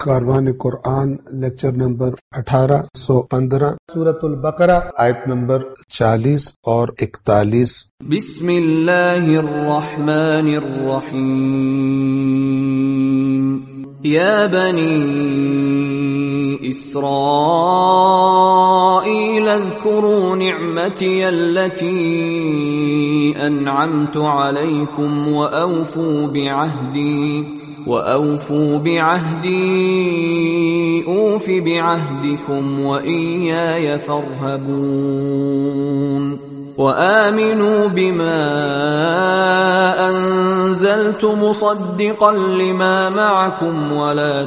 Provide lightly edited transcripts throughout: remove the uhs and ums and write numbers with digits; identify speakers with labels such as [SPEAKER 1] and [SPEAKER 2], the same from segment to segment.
[SPEAKER 1] کاروان قرآن lecture number 1815 سورۃ البقرہ آیت number 40 اور 41۔
[SPEAKER 2] بسم اللہ الرحمن الرحیم یا بنی اسرائیل اذکروا نعمتی التي انعمت علیکم وأوفوا بعهدي أوف بعهدكم وإياي فارهبون وآمنوا بما أنزلت مصدقا لما معكم ولا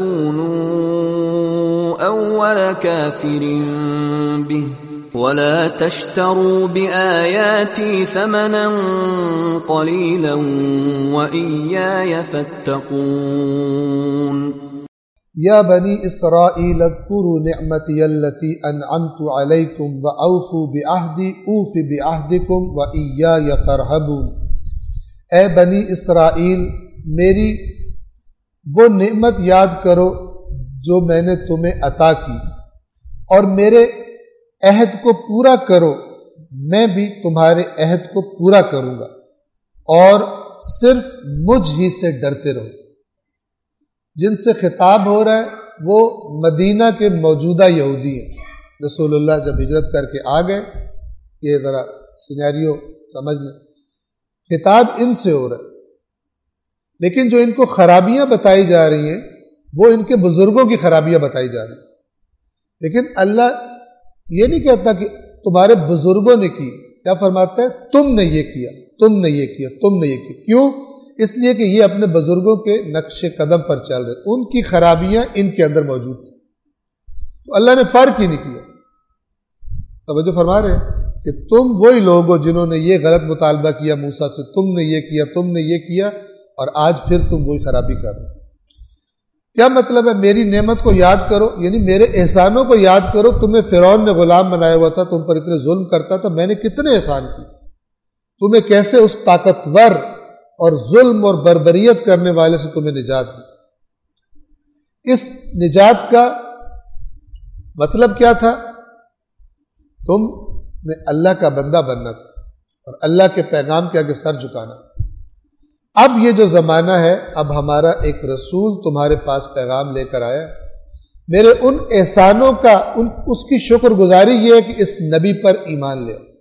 [SPEAKER 2] تكونوا أول كافر به ولا تشتروا بآياتي ثمنا قليلا وإياي فاتقون۔
[SPEAKER 3] یا بنی اسرائیل اذکروا نعمتی التي انعمت علیکم وأوفوا بعہدی اوف بعہدکم وإیاي فارہبون۔ اے بنی اسرائیل، میری وہ نعمت یاد کرو جو میں نے تمہیں عطا کی، اور میرے عہد کو پورا کرو، میں بھی تمہارے عہد کو پورا کروں گا، اور صرف مجھ ہی سے ڈرتے رہو۔ جن سے خطاب ہو رہا ہے وہ مدینہ کے موجودہ یہودی ہیں۔ رسول اللہ جب ہجرت کر کے آ گئے، یہ ذرا سینیریو سمجھ لیں، خطاب ان سے ہو رہا ہے، لیکن جو ان کو خرابیاں بتائی جا رہی ہیں وہ ان کے بزرگوں کی خرابیاں بتائی جا رہی ہیں۔ لیکن اللہ یہ نہیں کہتا کہ تمہارے بزرگوں نے کی، کیا فرماتا ہے؟ تم نے یہ کیا، تم نے یہ کیا، تم نے یہ کیا۔ کیوں؟ اس لیے کہ یہ اپنے بزرگوں کے نقش قدم پر چل رہے، ان کی خرابیاں ان کے اندر موجود تھیں، تو اللہ نے فرق ہی نہیں کیا۔ توجہ فرما رہے ہیں کہ تم وہی لوگ ہو جنہوں نے یہ غلط مطالبہ کیا موسیٰ سے، تم نے یہ کیا، تم نے یہ کیا، اور آج پھر تم وہی خرابی کر رہے ہو۔ کیا مطلب ہے؟ میری نعمت کو یاد کرو، یعنی میرے احسانوں کو یاد کرو۔ تمہیں فرعون نے غلام بنایا ہوا تھا، تم پر اتنے ظلم کرتا تھا، میں نے کتنے احسان کیے، تمہیں کیسے اس طاقتور اور ظلم اور بربریت کرنے والے سے تمہیں نجات دی۔ اس نجات کا مطلب کیا تھا؟ تم نے اللہ کا بندہ بننا تھا اور اللہ کے پیغام کے آگے سر جھکانا۔ اب یہ جو زمانہ ہے، اب ہمارا ایک رسول تمہارے پاس پیغام لے کر آیا، میرے ان احسانوں کا اس کی شکر گزاری یہ ہے کہ اس نبی پر ایمان لے آؤ،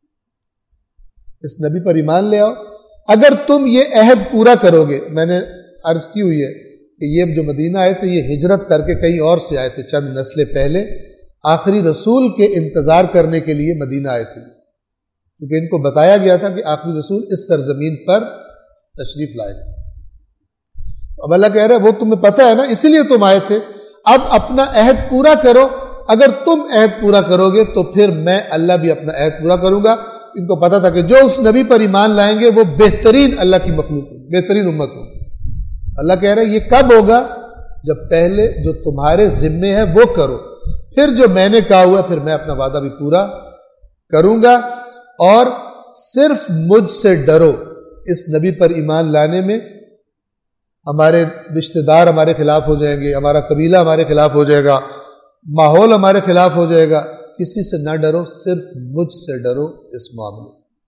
[SPEAKER 3] اس نبی پر ایمان لے آؤ۔ اگر تم یہ عہد پورا کرو گے، میں نے عرض کی ہوئی ہے کہ یہ جو مدینہ آئے تھے یہ ہجرت کر کے کہیں اور سے آئے تھے، چند نسلیں پہلے آخری رسول کے انتظار کرنے کے لیے مدینہ آئے تھے، کیونکہ ان کو بتایا گیا تھا کہ آخری رسول اس سرزمین پر تشریف لائے۔ اب اللہ کہہ رہے وہ تمہیں پتہ ہے نا، اسی لیے تم آئے تھے، اب اپنا عہد پورا کرو۔ اگر تم عہد پورا کرو گے تو پھر میں اللہ بھی اپنا عہد پورا کروں گا۔ ان کو پتا تھا کہ جو اس نبی پر ایمان لائیں گے وہ بہترین اللہ کی مخلوق ہو، بہترین امت ہو۔ اللہ کہہ رہے یہ کب ہوگا؟ جب پہلے جو تمہارے ذمے ہے وہ کرو، پھر جو میں نے کہا ہوا پھر میں اپنا وعدہ بھی پورا کروں گا، اور صرف مجھ سے ڈرو۔ اس نبی پر ایمان لانے میں ہمارے رشتہ دار ہمارے خلاف ہو جائیں گے، ہمارا قبیلہ ہمارے خلاف ہو جائے گا، ماحول ہمارے خلاف ہو جائے گا، کسی سے نہ ڈرو، صرف مجھ سے ڈرو اس معاملے۔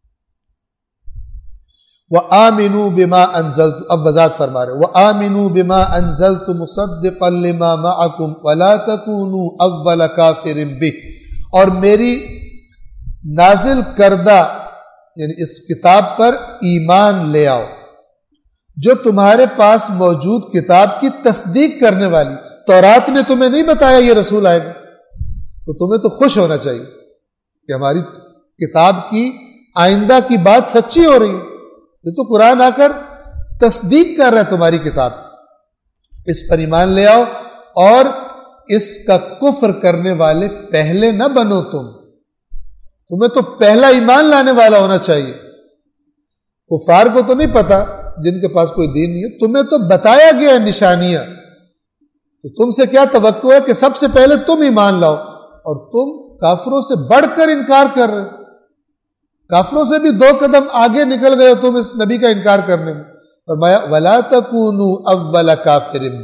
[SPEAKER 3] وَآمِنُوا بِمَا أَنزَلْتُ، اب وضاحت فرما رہے وَآمِنُوا بِمَا أَنزَلْتُ مُصَدِّقًا لِمَا مَعَكُمْ وَلَا تَكُونُوا أَوَّلَ كَافِرٍ بِهِ، اور میری نازل کردہ یعنی اس کتاب پر ایمان لے آؤ جو تمہارے پاس موجود کتاب کی تصدیق کرنے والی۔ تورات نے تمہیں نہیں بتایا یہ رسول آئے گا، تو تمہیں تو خوش ہونا چاہیے کہ ہماری کتاب کی آئندہ کی بات سچی ہو رہی ہے۔ یہ تو قرآن آ کر تصدیق کر رہا ہے تمہاری کتاب، اس پر ایمان لے آؤ، اور اس کا کفر کرنے والے پہلے نہ بنو۔ تمہیں تو پہلا ایمان لانے والا ہونا چاہیے۔ کفار کو تو نہیں پتا، جن کے پاس کوئی دین نہیں ہے، تمہیں تو بتایا گیا ہے نشانیاں، تو تم سے کیا توقع ہے کہ سب سے پہلے تم ایمان لاؤ، اور تم کافروں سے بڑھ کر انکار کر رہے ہو، کافروں سے بھی 2 قدم آگے نکل گئے ہو تم اس نبی کا انکار کرنے میں۔ فرمایا وَلَا تَكُونُوا أَوَّلَ كَافِرٍ بِهِ،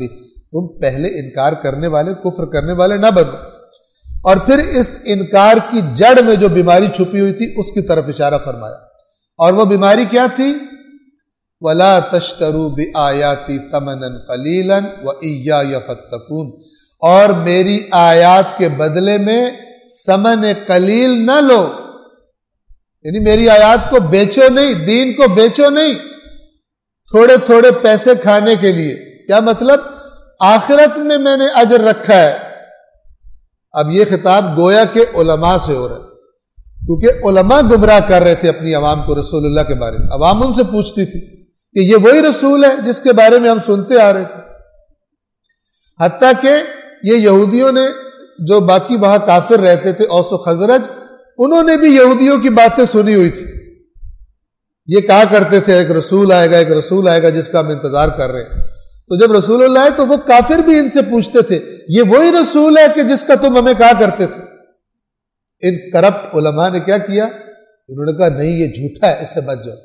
[SPEAKER 3] تم پہلے انکار کرنے والے، کفر کرنے والے نہ بنو. اور پھر اس انکار کی جڑ میں جو بیماری چھپی ہوئی تھی اس کی طرف اشارہ فرمایا. اور وہ بیماری کیا تھی؟ وَلَا تَشْتَرُوا بِآيَاتِي ثَمَنًا قَلِيلًا وَإِيَّايَ فَاتَّقُونَ، اور میری آیات کے بدلے میں ثمن قلیل نہ لو، یعنی میری آیات کو بیچو نہیں، دین کو بیچو نہیں تھوڑے تھوڑے پیسے کھانے کے لیے. کیا مطلب؟ آخرت میں نے اجر رکھا ہے. اب یہ خطاب گویا کہ علماء سے ہو رہا ہے، کیونکہ علماء گمراہ کر رہے تھے اپنی عوام کو رسول اللہ کے بارے میں. عوام ان سے پوچھتی تھی کہ یہ وہی رسول ہے جس کے بارے میں ہم سنتے آ رہے تھے. حتیٰ کہ یہ یہودیوں نے جو باقی وہاں کافر رہتے تھے، اوس و خزرج، انہوں نے بھی یہودیوں کی باتیں سنی ہوئی تھی. یہ کہا کرتے تھے ایک رسول آئے گا، ایک رسول آئے گا جس کا ہم انتظار کر رہے ہیں. تو جب رسول اللہ آئے تو وہ کافر بھی ان سے پوچھتے تھے یہ وہی رسول ہے کہ جس کا تم ہمیں کہا کرتے تھے. ان کرپٹ علماء نے کیا کیا؟ انہوں نے کہا نہیں، یہ جھوٹا ہے، اس سے بچ جاؤ.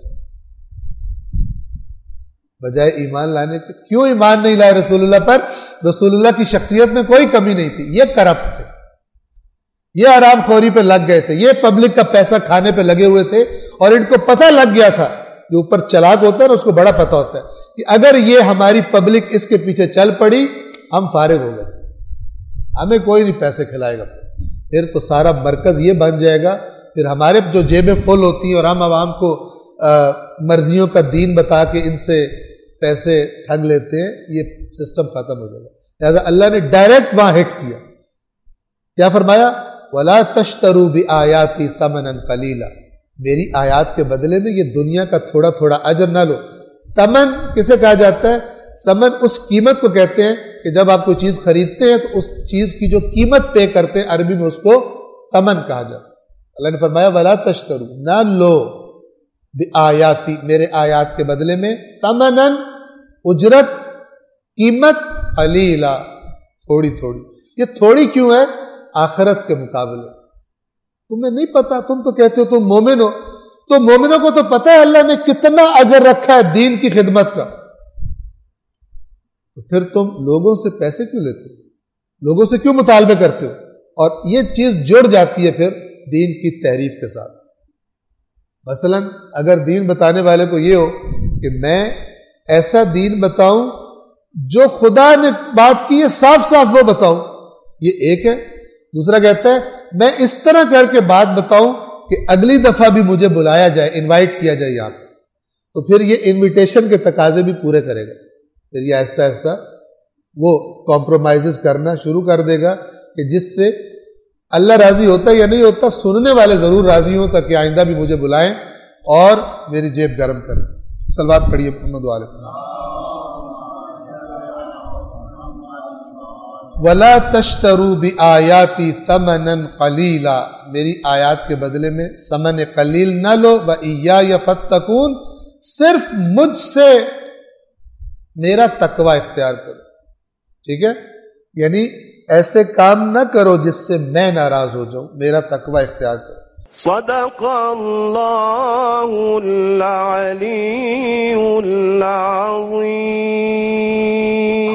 [SPEAKER 3] بجائے ایمان لانے کے. کیوں ایمان نہیں لائے رسول اللہ پر؟ رسول اللہ کی شخصیت میں کوئی کمی نہیں تھی. یہ کرپٹ تھے، یہ حرام خوری پہ لگ گئے تھے، یہ پبلک کا پیسہ کھانے پہ لگے ہوئے تھے. اور ان کو پتہ لگ گیا تھا، جو اوپر چلاک ہوتا ہے نا اس کو بڑا پتہ ہوتا ہے کہ اگر یہ ہماری پبلک اس کے پیچھے چل پڑی ہم فارغ ہو گئے، ہمیں کوئی نہیں پیسے کھلائے گا. پھر تو سارا مرکز یہ بن جائے گا، پھر ہمارے جو جیبیں فل ہوتی ہیں اور ہم عوام کو مرضیوں کا دین بتا کے ان سے پیسے ٹھگ لیتے ہیں، یہ سسٹم ختم ہو جائے گا. لہذا اللہ نے ڈائریکٹ وہاں ہٹ کیا. کیا فرمایا؟ وَلَا تَشْتَرُوا بِآيَاتِي ثَمَنًا قَلِيلًا، میری آیات کے بدلے میں یہ دنیا کا تھوڑا تھوڑا اجر نہ لو. ثمن کسے کہا جاتا ہے؟ ثمن اس قیمت کو کہتے ہیں کہ جب آپ کوئی چیز خریدتے ہیں تو اس چیز کی جو قیمت پے کرتے ہیں عربی میں اس کو ثمن کہا جاتا ہے. اللہ نے فرمایا وَلَا تَشْتَرُوا، نہ لو بِآیاتی، میرے آیات کے بدلے میں، ثمنًا اجرت، قیمت، قلیلا، تھوڑی تھوڑی. یہ تھوڑی کیوں ہے؟ آخرت کے مقابلے. تمہیں نہیں پتا، تم تو کہتے ہو تم مومن ہو، تو مومنوں کو تو پتہ ہے اللہ نے کتنا اجر رکھا ہے دین کی خدمت کا. تو پھر تم لوگوں سے پیسے کیوں لیتے ہو؟ لوگوں سے کیوں مطالبے کرتے ہو؟ اور یہ چیز جڑ جاتی ہے پھر دین کی تحریف کے ساتھ. مثلا اگر دین بتانے والے کو یہ ہو کہ میں ایسا دین بتاؤں جو خدا نے بات کی ہے صاف صاف وہ بتاؤں، یہ ایک ہے. دوسرا کہتا ہے میں اس طرح کر کے بات بتاؤں کہ اگلی دفعہ بھی مجھے بلایا جائے، انوائٹ کیا جائے یہاں پہ. تو پھر یہ انویٹیشن کے تقاضے بھی پورے کرے گا. پھر یہ آہستہ آہستہ وہ کمپرومائزز کرنا شروع کر دے گا کہ جس سے اللہ راضی ہوتا ہے یا نہیں ہوتا، سننے والے ضرور راضی ہوں تاکہ آئندہ بھی مجھے بلائیں اور میری جیب گرم کریں. صلوات پڑھیے محمد علیہ وسلم. وَلَا تَشْتَرُوا بِآيَاتِي ثَمَنًا قَلِيلًا، میری آیات کے بدلے میں ثمن قلیل نہ لو. وَإِيَّايَ فَاتَّقُونَ، صرف مجھ سے میرا تقوی اختیار کرو. ٹھیک ہے، یعنی ایسے کام نہ کرو جس سے میں ناراض ہو جاؤں، میرا تقوی اختیار کرو.
[SPEAKER 4] صدق اللہ العلی العظیم.